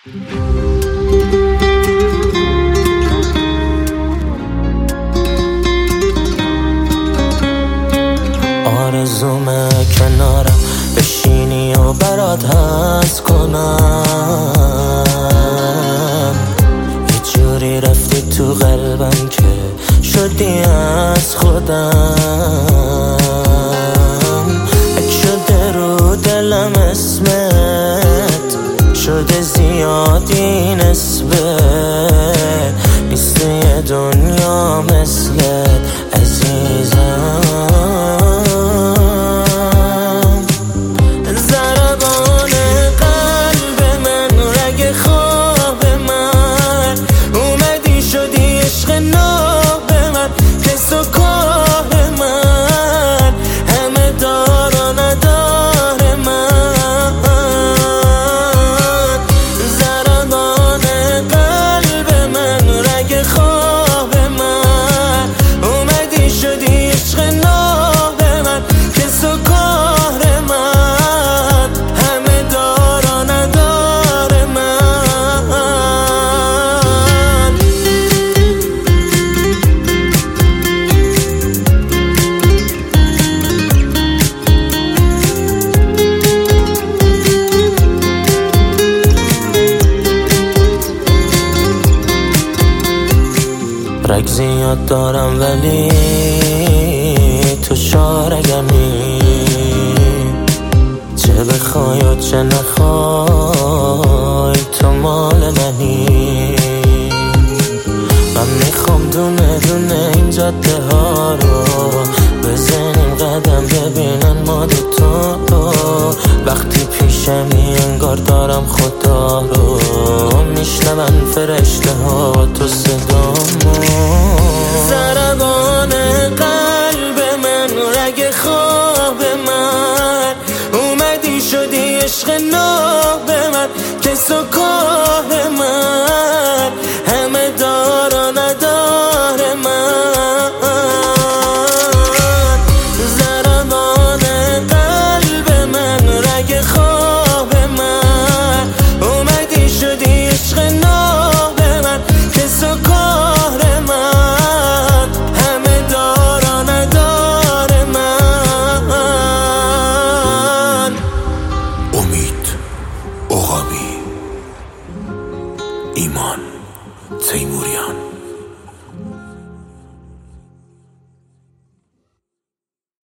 آرزومه کنارم بشینی و برات حس کنم، یه جوری رفتی تو قلبم که شدی از خودم. اک شده رو دلم اسمت، شده زیادی نسبت، نیست یه دنیا مثلت عزیزم. ضربان قلب من، رگ خواب من، اومدی شدی عشق ناب من، کس و کاه من، همه دار و ندار من. ضربان قلب من، رگ خواب من، اومدی شدی عشق ناب من، کس و کاه من، همه دار و ندار من. رگ زیاد دارم ولی تو شارگمی، چه بخوای و چه نخوای تو مال منی. من میخوام دونه دونه این جاده ها رو بزنیم قدم، ببینن ما دوتا رو. وقتی پیشمی انگار دارم خدا رو، میشنون فرشته ها تو صدامو. ضربان قلب من، رگ خواب من، اومدی شدی عشق ناب من، کس و